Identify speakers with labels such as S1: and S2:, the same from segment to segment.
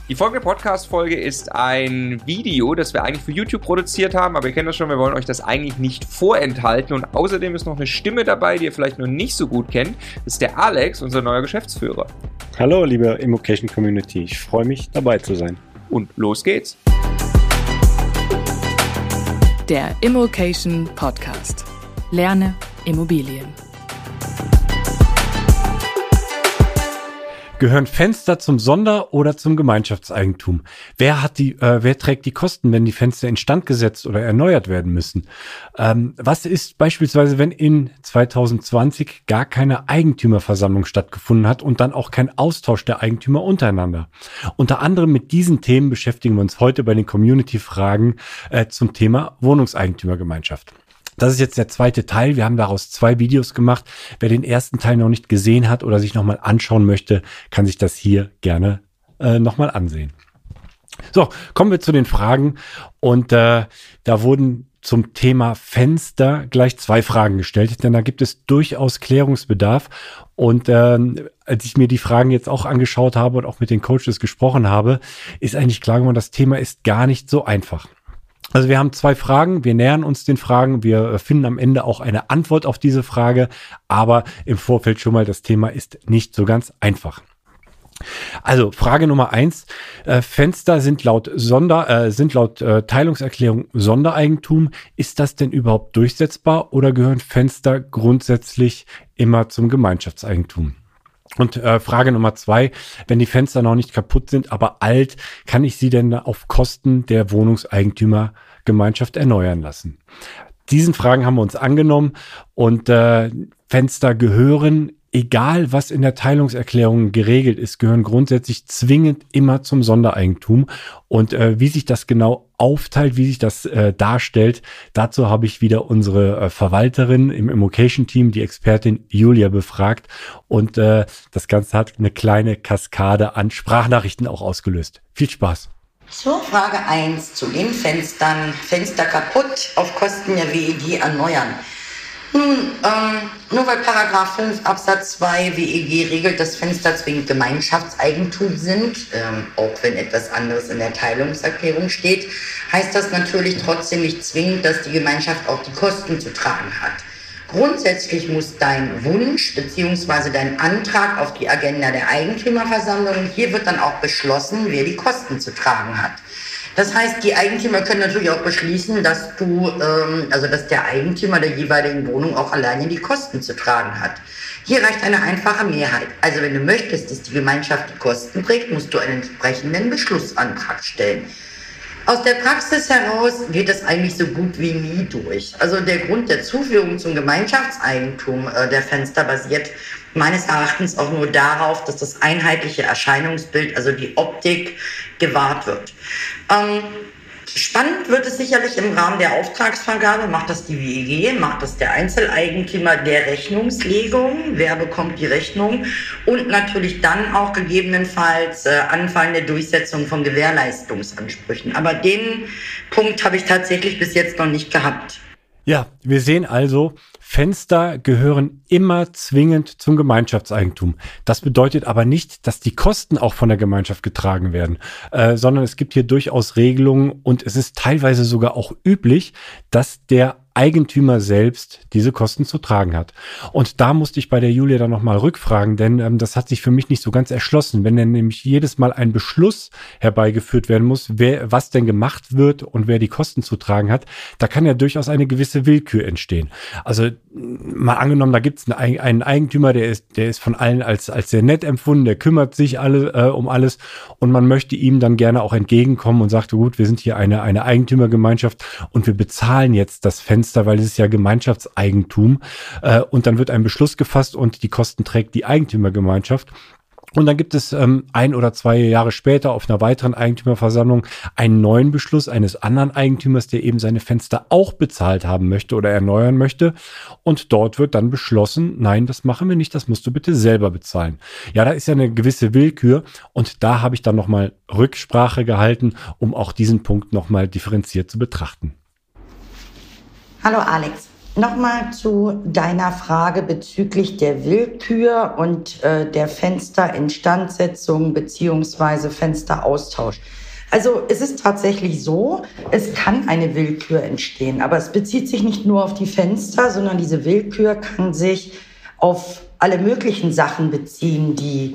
S1: Die folgende Podcast-Folge ist ein Video, das wir eigentlich für YouTube produziert haben, aber ihr kennt das schon, wir wollen euch das eigentlich nicht vorenthalten und außerdem ist noch eine Stimme dabei, die ihr vielleicht noch nicht so gut kennt. Das ist der Alex, unser neuer Geschäftsführer.
S2: Hallo, liebe Immocation Community, ich freue mich, dabei zu sein.
S1: Und los geht's.
S3: Der Immocation Podcast. Lerne Immobilien.
S4: Gehören Fenster zum Sonder- oder zum Gemeinschaftseigentum? Wer trägt die Kosten, wenn die Fenster instand gesetzt oder erneuert werden müssen? Was ist beispielsweise, wenn in 2020 gar keine Eigentümerversammlung stattgefunden hat und dann auch kein Austausch der Eigentümer untereinander? Unter anderem mit diesen Themen beschäftigen wir uns heute bei den Community-Fragen zum Thema Wohnungseigentümergemeinschaft. Das ist jetzt der zweite Teil. Wir haben daraus 2 Videos gemacht. Wer den ersten Teil noch nicht gesehen hat oder sich nochmal anschauen möchte, kann sich das hier gerne nochmal ansehen. So, kommen wir zu den Fragen. Und da wurden zum Thema Fenster gleich 2 Fragen gestellt, denn da gibt es durchaus Klärungsbedarf. Und als ich mir die Fragen jetzt auch angeschaut habe und auch mit den Coaches gesprochen habe, ist eigentlich klar geworden, das Thema ist gar nicht so einfach. Also wir haben 2 Fragen, wir nähern uns den Fragen, wir finden am Ende auch eine Antwort auf diese Frage, aber im Vorfeld schon mal, das Thema ist nicht so ganz einfach. Also Frage Nummer 1, Fenster sind laut Teilungserklärung Sondereigentum. Ist das denn überhaupt durchsetzbar oder gehören Fenster grundsätzlich immer zum Gemeinschaftseigentum? Und Frage Nummer 2, wenn die Fenster noch nicht kaputt sind, aber alt, kann ich sie denn auf Kosten der Wohnungseigentümergemeinschaft erneuern lassen? Diesen Fragen haben wir uns angenommen und Fenster gehören, egal was in der Teilungserklärung geregelt ist, gehören grundsätzlich zwingend immer zum Sondereigentum. Und wie sich das genau aufteilt, wie sich das darstellt, dazu habe ich wieder unsere Verwalterin im Immocation-Team, die Expertin Julia, befragt. Und das Ganze hat eine kleine Kaskade an Sprachnachrichten auch ausgelöst. Viel Spaß!
S5: So, Frage 1 zu den Fenstern. Fenster kaputt, auf Kosten der WEG erneuern. Nun, nur weil Paragraph 5 Absatz 2 WEG regelt, dass Fenster zwingend Gemeinschaftseigentum sind, auch wenn etwas anderes in der Teilungserklärung steht, heißt das natürlich trotzdem nicht zwingend, dass die Gemeinschaft auch die Kosten zu tragen hat. Grundsätzlich muss dein Wunsch bzw. dein Antrag auf die Agenda der Eigentümerversammlung, hier wird dann auch beschlossen, wer die Kosten zu tragen hat. Das heißt, die Eigentümer können natürlich auch beschließen, dass dass der Eigentümer der jeweiligen Wohnung auch alleine die Kosten zu tragen hat. Hier reicht eine einfache Mehrheit. Also wenn du möchtest, dass die Gemeinschaft die Kosten trägt, musst du einen entsprechenden Beschlussantrag stellen. Aus der Praxis heraus geht es eigentlich so gut wie nie durch. Also der Grund der Zuführung zum Gemeinschaftseigentum der Fenster basiert meines Erachtens auch nur darauf, dass das einheitliche Erscheinungsbild, also die Optik, gewahrt wird. Spannend wird es sicherlich im Rahmen der Auftragsvergabe. Macht das die WEG, macht das der Einzeleigentümer der Rechnungslegung, wer bekommt die Rechnung und natürlich dann auch gegebenenfalls anfallende Durchsetzung von Gewährleistungsansprüchen. Aber den Punkt habe ich tatsächlich bis jetzt noch nicht gehabt.
S4: Ja, wir sehen also, Fenster gehören immer zwingend zum Gemeinschaftseigentum. Das bedeutet aber nicht, dass die Kosten auch von der Gemeinschaft getragen werden, sondern es gibt hier durchaus Regelungen und es ist teilweise sogar auch üblich, dass der Eigentümer selbst diese Kosten zu tragen hat. Und da musste ich bei der Julia dann nochmal rückfragen, denn das hat sich für mich nicht so ganz erschlossen. Wenn dann nämlich jedes Mal ein Beschluss herbeigeführt werden muss, was denn gemacht wird und wer die Kosten zu tragen hat, da kann ja durchaus eine gewisse Willkür entstehen. Also mal angenommen, da gibt es einen Eigentümer, der ist von allen als sehr nett empfunden, der kümmert sich um alles und man möchte ihm dann gerne auch entgegenkommen und sagt, gut, wir sind hier eine Eigentümergemeinschaft und wir bezahlen jetzt das Fenster, weil es ist ja Gemeinschaftseigentum und dann wird ein Beschluss gefasst und die Kosten trägt die Eigentümergemeinschaft. Und dann gibt es 1 oder 2 Jahre später auf einer weiteren Eigentümerversammlung einen neuen Beschluss eines anderen Eigentümers, der eben seine Fenster auch bezahlt haben möchte oder erneuern möchte. Und dort wird dann beschlossen, nein, das machen wir nicht, das musst du bitte selber bezahlen. Ja, da ist ja eine gewisse Willkür und da habe ich dann nochmal Rücksprache gehalten, um auch diesen Punkt nochmal differenziert zu betrachten.
S5: Hallo Alex. Nochmal zu deiner Frage bezüglich der Willkür und der Fensterinstandsetzung bzw. Fensteraustausch. Also es ist tatsächlich so, es kann eine Willkür entstehen, aber es bezieht sich nicht nur auf die Fenster, sondern diese Willkür kann sich auf alle möglichen Sachen beziehen, die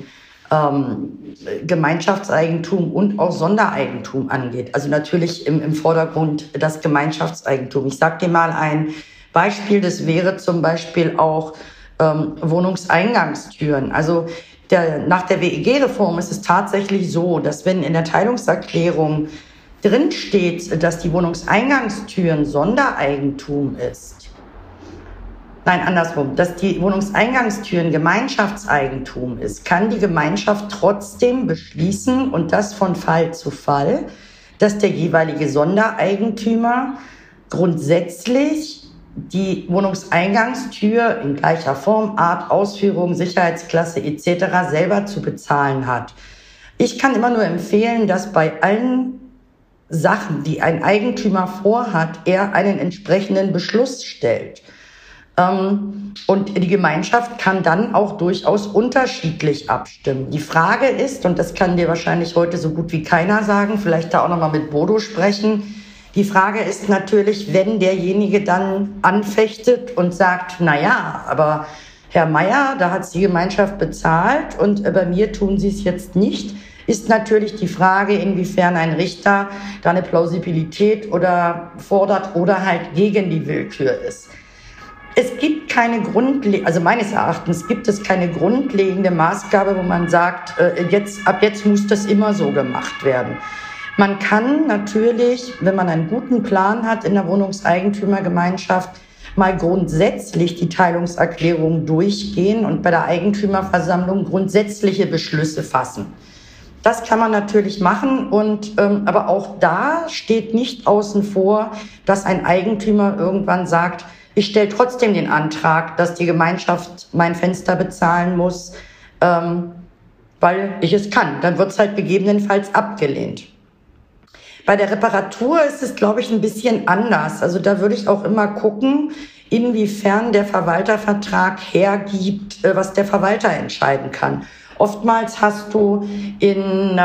S5: Gemeinschaftseigentum und auch Sondereigentum angeht. Also natürlich im Vordergrund das Gemeinschaftseigentum. Ich sage dir mal ein Beispiel, das wäre zum Beispiel auch Wohnungseingangstüren. Also nach der WEG-Reform ist es tatsächlich so, dass wenn in der Teilungserklärung drin steht, dass die Wohnungseingangstüren Sondereigentum ist, nein, andersrum, dass die Wohnungseingangstüren Gemeinschaftseigentum ist, kann die Gemeinschaft trotzdem beschließen, und das von Fall zu Fall, dass der jeweilige Sondereigentümer grundsätzlich die Wohnungseingangstür in gleicher Form, Art, Ausführung, Sicherheitsklasse etc. selber zu bezahlen hat. Ich kann immer nur empfehlen, dass bei allen Sachen, die ein Eigentümer vorhat, er einen entsprechenden Beschluss stellt. Und die Gemeinschaft kann dann auch durchaus unterschiedlich abstimmen. Die Frage ist, und das kann dir wahrscheinlich heute so gut wie keiner sagen, vielleicht da auch nochmal mit Bodo sprechen, die Frage ist natürlich, wenn derjenige dann anfechtet und sagt, na ja, aber Herr Meier, da hat die Gemeinschaft bezahlt und bei mir tun sie es jetzt nicht, ist natürlich die Frage, inwiefern ein Richter da eine Plausibilität oder fordert oder halt gegen die Willkür ist. Es gibt keine also meines Erachtens gibt es keine grundlegende Maßgabe, wo man sagt, ab jetzt muss das immer so gemacht werden. Man kann natürlich, wenn man einen guten Plan hat in der Wohnungseigentümergemeinschaft, mal grundsätzlich die Teilungserklärung durchgehen und bei der Eigentümerversammlung grundsätzliche Beschlüsse fassen. Das kann man natürlich machen, aber auch da steht nicht außen vor, dass ein Eigentümer irgendwann sagt, ich stelle trotzdem den Antrag, dass die Gemeinschaft mein Fenster bezahlen muss, weil ich es kann. Dann wird es halt gegebenenfalls abgelehnt. Bei der Reparatur ist es, glaube ich, ein bisschen anders. Also da würde ich auch immer gucken, inwiefern der Verwaltervertrag hergibt, was der Verwalter entscheiden kann. Oftmals hast du im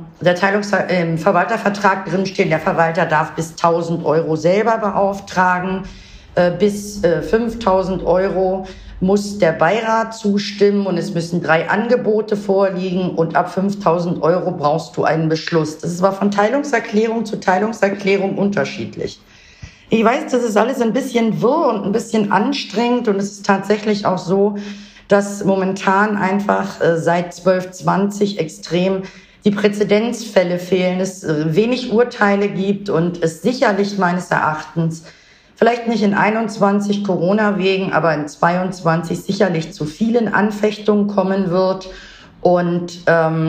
S5: Verwaltervertrag drinstehen, der Verwalter darf bis 1.000 Euro selber beauftragen, bis 5.000 Euro muss der Beirat zustimmen und es müssen 3 Angebote vorliegen und ab 5.000 Euro brauchst du einen Beschluss. Das ist aber von Teilungserklärung zu Teilungserklärung unterschiedlich. Ich weiß, das ist alles ein bisschen wirr und ein bisschen anstrengend und es ist tatsächlich auch so, dass momentan einfach seit 12/20 extrem die Präzedenzfälle fehlen, es wenig Urteile gibt und es sicherlich meines Erachtens vielleicht nicht in 21 Corona wegen, aber in 22 sicherlich zu vielen Anfechtungen kommen wird und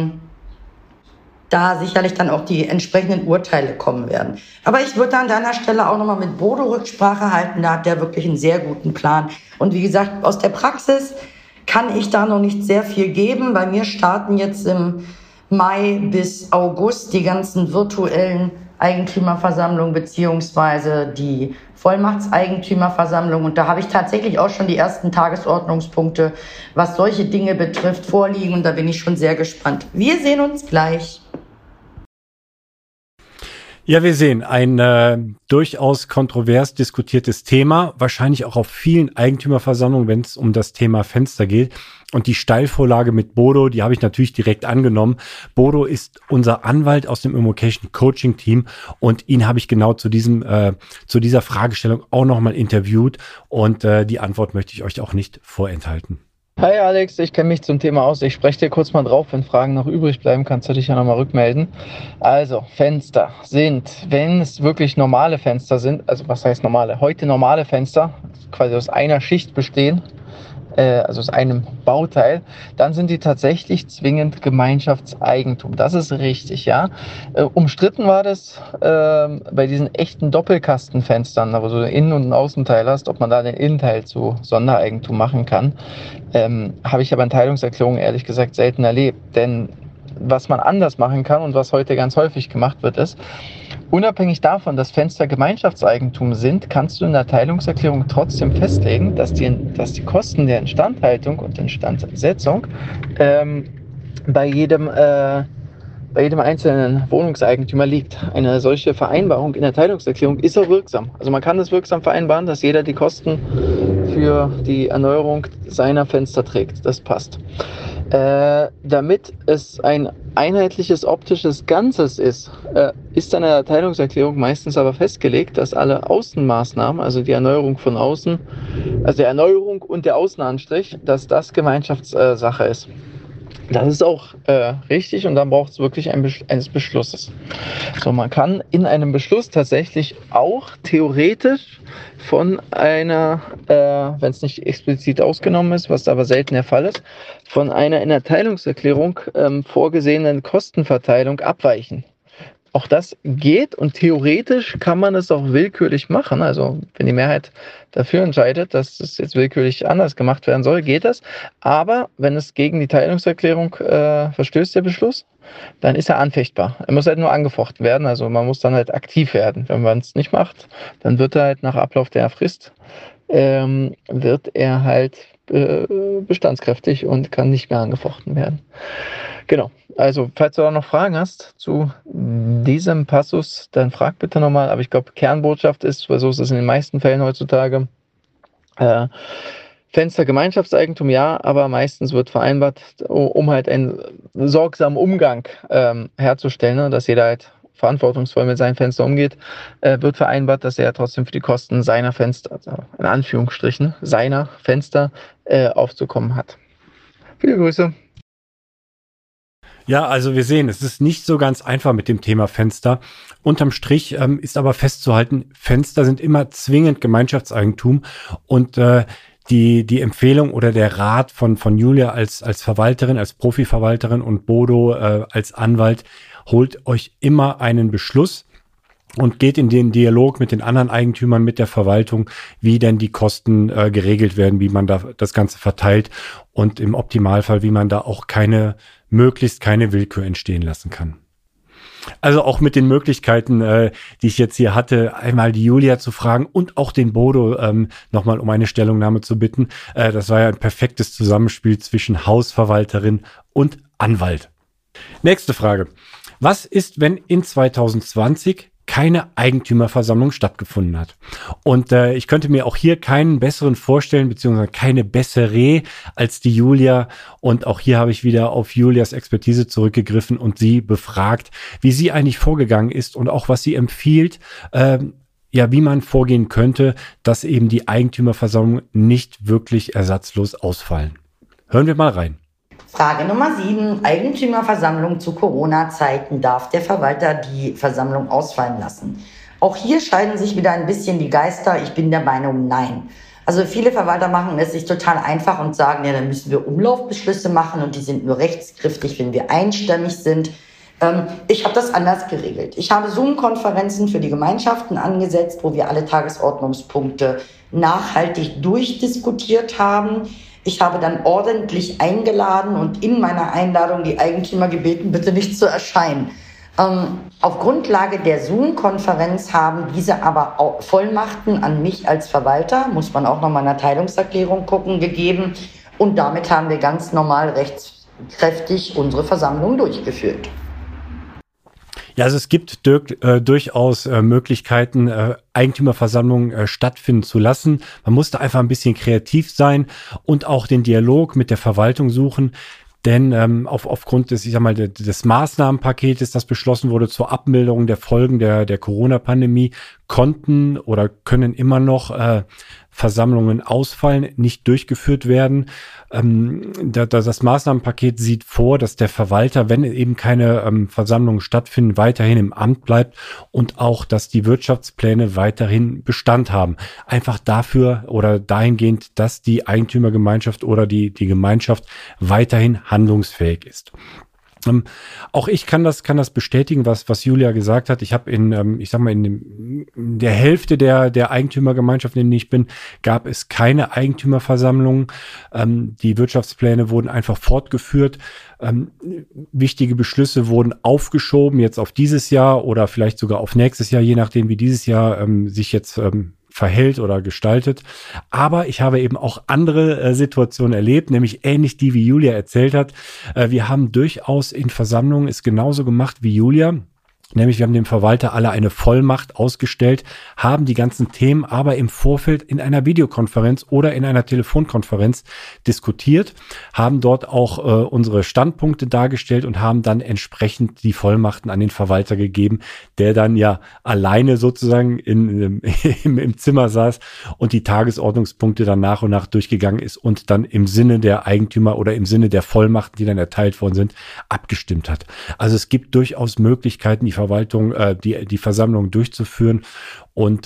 S5: da sicherlich dann auch die entsprechenden Urteile kommen werden. Aber ich würde an deiner Stelle auch nochmal mit Bodo Rücksprache halten, da hat der wirklich einen sehr guten Plan. Und wie gesagt, aus der Praxis kann ich da noch nicht sehr viel geben. Bei mir starten jetzt im Mai bis August die ganzen virtuellen Eigentümerversammlungen beziehungsweise die Vollmachtseigentümerversammlung. Und da habe ich tatsächlich auch schon die ersten Tagesordnungspunkte, was solche Dinge betrifft, vorliegen. Und da bin ich schon sehr gespannt. Wir sehen uns gleich.
S4: Ja, wir sehen ein durchaus kontrovers diskutiertes Thema, wahrscheinlich auch auf vielen Eigentümerversammlungen, wenn es um das Thema Fenster geht. Und die Steilvorlage mit Bodo, die habe ich natürlich direkt angenommen. Bodo ist unser Anwalt aus dem Immocation Coaching Team und ihn habe ich genau zu dieser Fragestellung auch nochmal interviewt und die Antwort möchte ich euch auch nicht vorenthalten.
S6: Hi Alex, ich kenne mich zum Thema aus. Ich spreche dir kurz mal drauf. Wenn Fragen noch übrig bleiben, kannst du dich ja nochmal rückmelden. Also, Fenster sind, wenn es wirklich normale Fenster sind, also was heißt normale? Heute normale Fenster, quasi aus einer Schicht bestehen, also aus einem Bauteil, dann sind die tatsächlich zwingend Gemeinschaftseigentum. Das ist richtig, ja. Umstritten war das bei diesen echten Doppelkastenfenstern, wo du einen Innen- und einen Außenteil hast, ob man da den Innenteil zu Sondereigentum machen kann. Habe ich aber in Teilungserklärungen ehrlich gesagt selten erlebt. Denn was man anders machen kann und was heute ganz häufig gemacht wird, ist, Unabhängig davon, dass Fenster Gemeinschaftseigentum sind, kannst du in der Teilungserklärung trotzdem festlegen, dass die Kosten der Instandhaltung und Instandsetzung bei jedem einzelnen Wohnungseigentümer liegt. Eine solche Vereinbarung in der Teilungserklärung ist auch wirksam. Also man kann es wirksam vereinbaren, dass jeder die Kosten für die Erneuerung seiner Fenster trägt. Das passt. Damit es ein einheitliches optisches Ganzes ist in der Teilungserklärung meistens aber festgelegt, dass alle Außenmaßnahmen, also die Erneuerung von außen, also die Erneuerung und der Außenanstrich, dass das Gemeinschaftssache ist. Das ist auch richtig und dann braucht es wirklich eines Beschlusses. So, man kann in einem Beschluss tatsächlich auch theoretisch von einer, wenn es nicht explizit ausgenommen ist, was aber selten der Fall ist, von einer in der Teilungserklärung vorgesehenen Kostenverteilung abweichen. Auch das geht und theoretisch kann man es auch willkürlich machen. Also wenn die Mehrheit dafür entscheidet, dass es jetzt willkürlich anders gemacht werden soll, geht das. Aber wenn es gegen die Teilungserklärung verstößt, der Beschluss, dann ist er anfechtbar. Er muss halt nur angefochten werden. Also man muss dann halt aktiv werden. Wenn man es nicht macht, dann wird er halt nach Ablauf der Frist wird er halt bestandskräftig und kann nicht mehr angefochten werden. Genau. Also, falls du da noch Fragen hast zu diesem Passus, dann frag bitte nochmal. Aber ich glaube, Kernbotschaft ist, weil so ist es in den meisten Fällen heutzutage, Fenster Gemeinschaftseigentum ja, aber meistens wird vereinbart, um halt einen sorgsamen Umgang herzustellen, ne, dass jeder halt verantwortungsvoll mit seinen Fenstern umgeht, wird vereinbart, dass er trotzdem für die Kosten seiner Fenster, also in Anführungsstrichen, seiner Fenster aufzukommen hat. Viele Grüße.
S4: Ja, also wir sehen, es ist nicht so ganz einfach mit dem Thema Fenster. Unterm Strich ist aber festzuhalten, Fenster sind immer zwingend Gemeinschaftseigentum und die Empfehlung oder der Rat von Julia als Verwalterin, als Profiverwalterin und Bodo als Anwalt, holt euch immer einen Beschluss und geht in den Dialog mit den anderen Eigentümern, mit der Verwaltung, wie denn die Kosten geregelt werden, wie man da das Ganze verteilt und im Optimalfall, wie man da auch möglichst keine Willkür entstehen lassen kann. Also auch mit den Möglichkeiten, die ich jetzt hier hatte, einmal die Julia zu fragen und auch den Bodo nochmal um eine Stellungnahme zu bitten. Das war ja ein perfektes Zusammenspiel zwischen Hausverwalterin und Anwalt. Nächste Frage. Was ist, wenn in 2020 keine Eigentümerversammlung stattgefunden hat? Und ich könnte mir auch hier keinen besseren vorstellen, beziehungsweise keine bessere als die Julia. Und auch hier habe ich wieder auf Julias Expertise zurückgegriffen und sie befragt, wie sie eigentlich vorgegangen ist und auch was sie empfiehlt, wie man vorgehen könnte, dass eben die Eigentümerversammlungen nicht wirklich ersatzlos ausfallen. Hören wir mal rein.
S5: Frage Nummer 7. Eigentümerversammlung zu Corona-Zeiten. Darf der Verwalter die Versammlung ausfallen lassen? Auch hier scheiden sich wieder ein bisschen die Geister. Ich bin der Meinung, nein. Also viele Verwalter machen es sich total einfach und sagen, ja, dann müssen wir Umlaufbeschlüsse machen und die sind nur rechtskräftig, wenn wir einstimmig sind. Ich habe das anders geregelt. Ich habe Zoom-Konferenzen für die Gemeinschaften angesetzt, wo wir alle Tagesordnungspunkte nachhaltig durchdiskutiert haben. Ich habe dann ordentlich eingeladen und in meiner Einladung die Eigentümer gebeten, bitte nicht zu erscheinen. Auf Grundlage der Zoom-Konferenz haben diese aber auch Vollmachten an mich als Verwalter, muss man auch nochmal in der Teilungserklärung gucken, gegeben. Und damit haben wir ganz normal rechtskräftig unsere Versammlung durchgeführt.
S4: Ja, also es gibt durchaus Möglichkeiten, Eigentümerversammlungen stattfinden zu lassen. Man muss da einfach ein bisschen kreativ sein und auch den Dialog mit der Verwaltung suchen. Denn aufgrund des Maßnahmenpaketes, das beschlossen wurde zur Abmilderung der Folgen der Corona-Pandemie, konnten oder können immer noch Versammlungen ausfallen, nicht durchgeführt werden. Das Maßnahmenpaket sieht vor, dass der Verwalter, wenn eben keine Versammlungen stattfinden, weiterhin im Amt bleibt und auch, dass die Wirtschaftspläne weiterhin Bestand haben. Einfach dafür oder dahingehend, dass die Eigentümergemeinschaft oder die Gemeinschaft weiterhin handlungsfähig ist. Auch ich kann das bestätigen, was Julia gesagt hat. Ich habe in der Hälfte der Eigentümergemeinschaften, in denen ich bin, gab es keine Eigentümerversammlungen. Die Wirtschaftspläne wurden einfach fortgeführt. Wichtige Beschlüsse wurden aufgeschoben, jetzt auf dieses Jahr oder vielleicht sogar auf nächstes Jahr, je nachdem, wie dieses Jahr sich jetzt verhält oder gestaltet. Aber ich habe eben auch andere Situationen erlebt, nämlich ähnlich die, wie Julia erzählt hat. Wir haben durchaus in Versammlungen es genauso gemacht wie Julia. Nämlich wir haben dem Verwalter alle eine Vollmacht ausgestellt, haben die ganzen Themen aber im Vorfeld in einer Videokonferenz oder in einer Telefonkonferenz diskutiert, haben dort auch unsere Standpunkte dargestellt und haben dann entsprechend die Vollmachten an den Verwalter gegeben, der dann ja alleine sozusagen im Zimmer saß und die Tagesordnungspunkte dann nach und nach durchgegangen ist und dann im Sinne der Eigentümer oder im Sinne der Vollmachten, die dann erteilt worden sind, abgestimmt hat. Also es gibt durchaus Möglichkeiten, die Verwaltung, die Versammlung durchzuführen und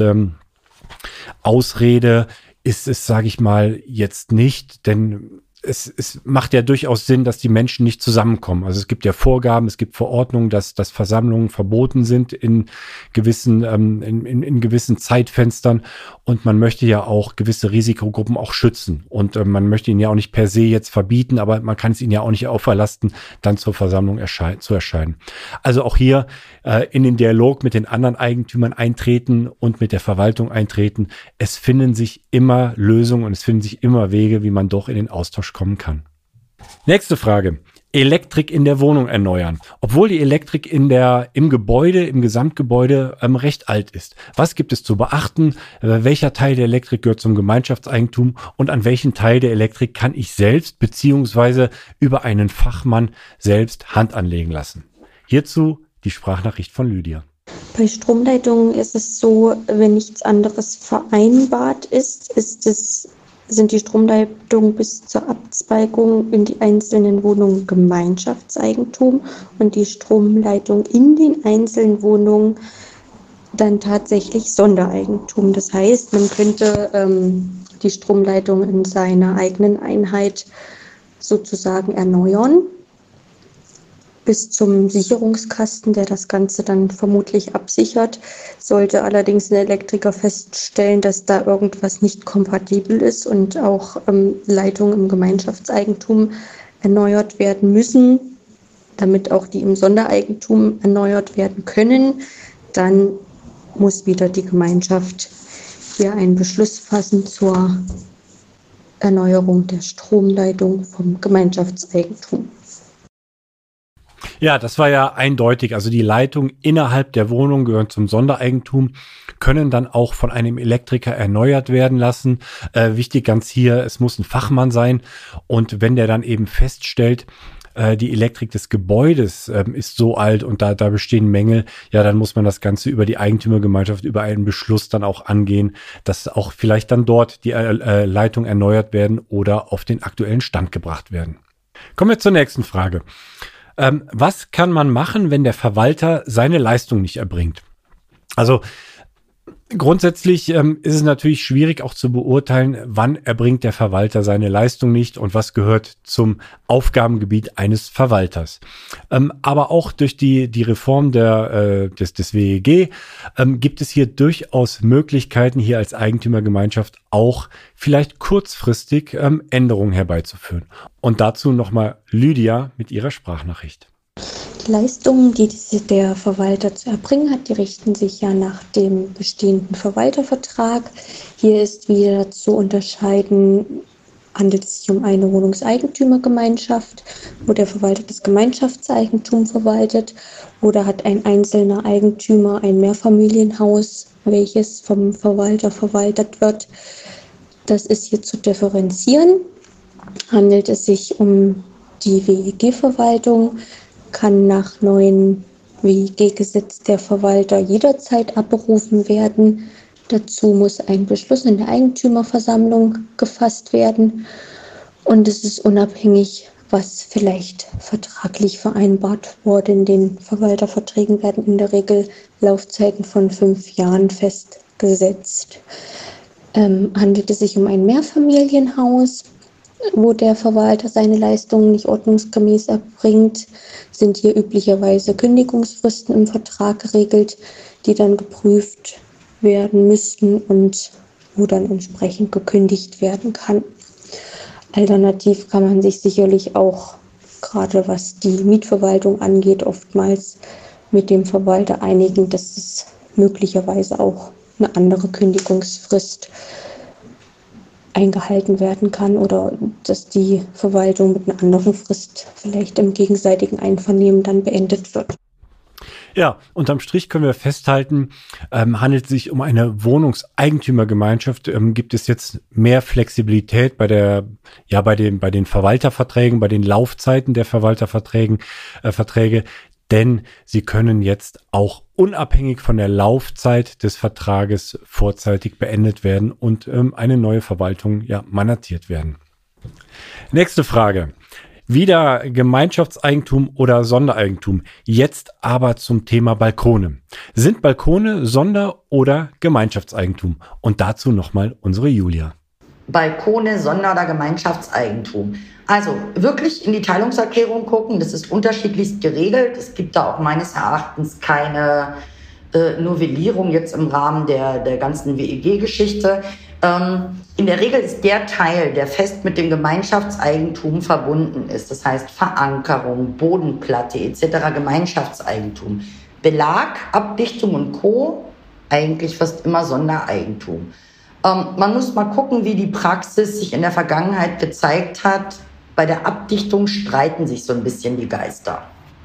S4: Ausrede ist es, sage ich mal, jetzt nicht, denn es macht ja durchaus Sinn, dass die Menschen nicht zusammenkommen. Also es gibt ja Vorgaben, es gibt Verordnungen, dass Versammlungen verboten sind in gewissen Zeitfenstern und man möchte ja auch gewisse Risikogruppen auch schützen und man möchte ihnen ja auch nicht per se jetzt verbieten, aber man kann es ihnen ja auch nicht auferlasten, dann zur Versammlung zu erscheinen. Also auch hier in den Dialog mit den anderen Eigentümern eintreten und mit der Verwaltung eintreten. Es finden sich immer Lösungen und es finden sich immer Wege, wie man doch in den Austausch kommen kann. Nächste Frage. Elektrik in der Wohnung erneuern. Obwohl die Elektrik im Gesamtgebäude recht alt ist. Was gibt es zu beachten? Welcher Teil der Elektrik gehört zum Gemeinschaftseigentum und an welchen Teil der Elektrik kann ich selbst beziehungsweise über einen Fachmann selbst Hand anlegen lassen? Hierzu die Sprachnachricht von Lydia.
S7: Bei Stromleitungen ist es so, wenn nichts anderes vereinbart ist, sind die Stromleitungen bis zur Abzweigung in die einzelnen Wohnungen Gemeinschaftseigentum und die Stromleitung in den einzelnen Wohnungen dann tatsächlich Sondereigentum. Das heißt, man könnte die Stromleitung in seiner eigenen Einheit sozusagen erneuern bis zum Sicherungskasten, der das Ganze dann vermutlich absichert. Sollte allerdings ein Elektriker feststellen, dass da irgendwas nicht kompatibel ist und auch Leitungen im Gemeinschaftseigentum erneuert werden müssen, damit auch die im Sondereigentum erneuert werden können, dann muss wieder die Gemeinschaft hier einen Beschluss fassen zur Erneuerung der Stromleitung vom Gemeinschaftseigentum.
S4: Ja, das war ja eindeutig. Also die Leitungen innerhalb der Wohnung gehören zum Sondereigentum, können dann auch von einem Elektriker erneuert werden lassen. Wichtig ganz hier, es muss ein Fachmann sein. Und wenn der dann eben feststellt, die Elektrik des Gebäudes ist so alt und da bestehen Mängel, ja, dann muss man das Ganze über die Eigentümergemeinschaft, über einen Beschluss dann auch angehen, dass auch vielleicht dann dort die Leitungen erneuert werden oder auf den aktuellen Stand gebracht werden. Kommen wir zur nächsten Frage. Was kann man machen, wenn der Verwalter seine Leistung nicht erbringt? Also grundsätzlich ist es natürlich schwierig auch zu beurteilen, wann erbringt der Verwalter seine Leistung nicht und was gehört zum Aufgabengebiet eines Verwalters. Aber auch durch die Reform des WEG gibt es hier durchaus Möglichkeiten, hier als Eigentümergemeinschaft auch vielleicht kurzfristig Änderungen herbeizuführen. Und dazu nochmal Lydia mit ihrer Sprachnachricht.
S7: Die Leistungen, die der Verwalter zu erbringen hat, die richten sich ja nach dem bestehenden Verwaltervertrag. Hier ist wieder zu unterscheiden, handelt es sich um eine Wohnungseigentümergemeinschaft, wo der Verwalter das Gemeinschaftseigentum verwaltet, oder hat ein einzelner Eigentümer ein Mehrfamilienhaus, welches vom Verwalter verwaltet wird. Das ist hier zu differenzieren. Handelt es sich um die WEG-Verwaltung, kann nach neuen WEG-Gesetz der Verwalter jederzeit abberufen werden. Dazu muss ein Beschluss in der Eigentümerversammlung gefasst werden. Und es ist unabhängig, was vielleicht vertraglich vereinbart wurde. In den Verwalterverträgen werden in der Regel Laufzeiten von 5 Jahren festgesetzt. Handelt es sich um ein Mehrfamilienhaus, wo der Verwalter seine Leistungen nicht ordnungsgemäß erbringt, sind hier üblicherweise Kündigungsfristen im Vertrag geregelt, die dann geprüft werden müssten und wo dann entsprechend gekündigt werden kann. Alternativ kann man sich sicherlich auch, gerade was die Mietverwaltung angeht, oftmals mit dem Verwalter einigen, dass es möglicherweise auch eine andere Kündigungsfrist eingehalten werden kann oder dass die Verwaltung mit einer anderen Frist vielleicht im gegenseitigen Einvernehmen dann beendet wird.
S4: Ja, unterm Strich können wir festhalten, handelt es sich um eine Wohnungseigentümergemeinschaft, gibt es jetzt mehr Flexibilität bei den Verwalterverträgen, bei den Laufzeiten der Verwalterverträge, denn sie können jetzt auch unabhängig von der Laufzeit des Vertrages vorzeitig beendet werden und eine neue Verwaltung mandatiert werden. Nächste Frage. Wieder Gemeinschaftseigentum oder Sondereigentum. Jetzt aber zum Thema Balkone. Sind Balkone Sonder- oder Gemeinschaftseigentum? Und dazu nochmal unsere Julia.
S5: Balkone, Sonder- oder Gemeinschaftseigentum. Also wirklich in die Teilungserklärung gucken, das ist unterschiedlichst geregelt. Es gibt da auch meines Erachtens keine Novellierung jetzt im Rahmen der ganzen WEG-Geschichte. In der Regel ist der Teil, der fest mit dem Gemeinschaftseigentum verbunden ist, das heißt Verankerung, Bodenplatte etc. Gemeinschaftseigentum. Belag, Abdichtung und Co. eigentlich fast immer Sondereigentum. Man muss mal gucken, wie die Praxis sich in der Vergangenheit gezeigt hat. Bei der Abdichtung streiten sich so ein bisschen die Geister.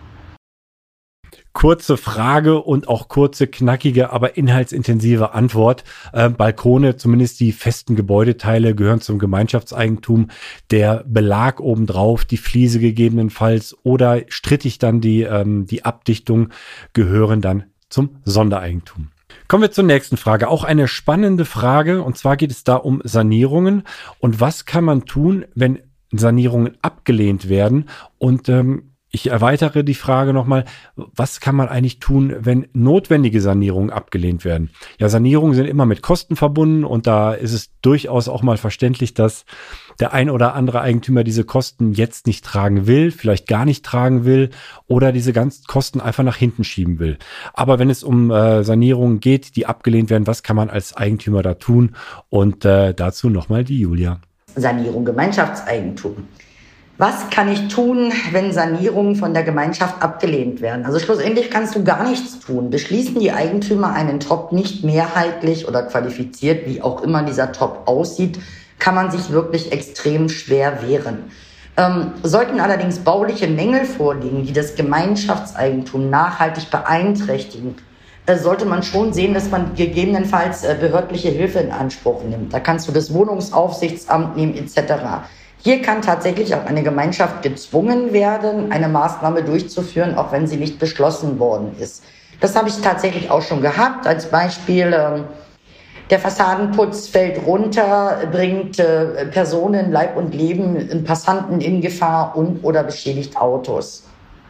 S4: Kurze Frage und auch kurze, knackige, aber inhaltsintensive Antwort. Balkone, zumindest die festen Gebäudeteile, gehören zum Gemeinschaftseigentum. Der Belag obendrauf, die Fliese gegebenenfalls oder strittig dann die Abdichtung gehören dann zum Sondereigentum. Kommen wir zur nächsten Frage. Auch eine spannende Frage. Und zwar geht es da um Sanierungen. Und was kann man tun, wenn Sanierungen abgelehnt werden? Und ich erweitere die Frage nochmal, was kann man eigentlich tun, wenn notwendige Sanierungen abgelehnt werden? Ja, Sanierungen sind immer mit Kosten verbunden und da ist es durchaus auch mal verständlich, dass der ein oder andere Eigentümer diese Kosten jetzt nicht tragen will, vielleicht gar nicht tragen will oder diese ganzen Kosten einfach nach hinten schieben will. Aber wenn es um Sanierungen geht, die abgelehnt werden, was kann man als Eigentümer da tun? Und dazu nochmal die Julia.
S5: Sanierung, Gemeinschaftseigentum. Was kann ich tun, wenn Sanierungen von der Gemeinschaft abgelehnt werden? Also schlussendlich kannst du gar nichts tun. Beschließen die Eigentümer einen Top nicht mehrheitlich oder qualifiziert, wie auch immer dieser Top aussieht, kann man sich wirklich extrem schwer wehren. Sollten allerdings bauliche Mängel vorliegen, die das Gemeinschaftseigentum nachhaltig beeinträchtigen, sollte man schon sehen, dass man gegebenenfalls behördliche Hilfe in Anspruch nimmt. Da kannst du das Wohnungsaufsichtsamt nehmen etc. Hier kann tatsächlich auch eine Gemeinschaft gezwungen werden, eine Maßnahme durchzuführen, auch wenn sie nicht beschlossen worden ist. Das habe ich tatsächlich auch schon gehabt. Als Beispiel, der Fassadenputz fällt runter, bringt Personen, Leib und Leben, Passanten in Gefahr und oder beschädigt Autos.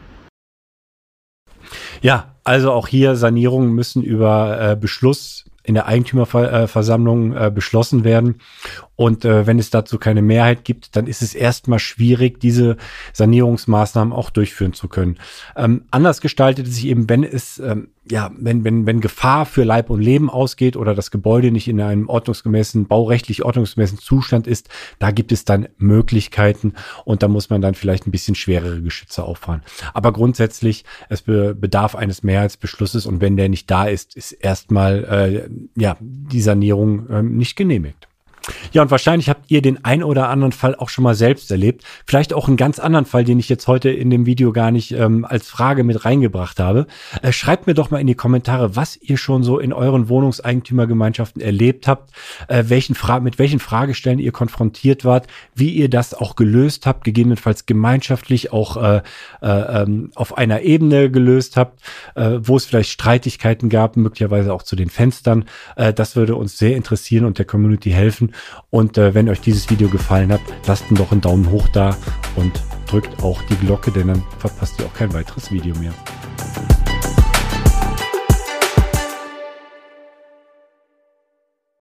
S4: Ja, also auch hier Sanierungen müssen über Beschluss in der Eigentümerversammlung beschlossen werden. Und wenn es dazu keine Mehrheit gibt, dann ist es erstmal schwierig, diese Sanierungsmaßnahmen auch durchführen zu können. Anders gestaltet es sich eben, wenn es wenn Gefahr für Leib und Leben ausgeht oder das Gebäude nicht in einem baurechtlich ordnungsgemäßen Zustand ist, da gibt es dann Möglichkeiten und da muss man dann vielleicht ein bisschen schwerere Geschütze auffahren. Aber grundsätzlich, es bedarf eines Mehrheitsbeschlusses und wenn der nicht da ist, ist erstmal die Sanierung nicht genehmigt. Ja, und wahrscheinlich habt ihr den ein oder anderen Fall auch schon mal selbst erlebt. Vielleicht auch einen ganz anderen Fall, den ich jetzt heute in dem Video gar nicht als Frage mit reingebracht habe. Schreibt mir doch mal in die Kommentare, was ihr schon so in euren Wohnungseigentümergemeinschaften erlebt habt, mit welchen Fragestellen ihr konfrontiert wart, wie ihr das auch gelöst habt, gegebenenfalls gemeinschaftlich auch auf einer Ebene gelöst habt, wo es vielleicht Streitigkeiten gab, möglicherweise auch zu den Fenstern. Das würde uns sehr interessieren und der Community helfen. Und wenn euch dieses Video gefallen hat, lasst doch einen Daumen hoch da und drückt auch die Glocke, denn dann verpasst ihr auch kein weiteres Video mehr.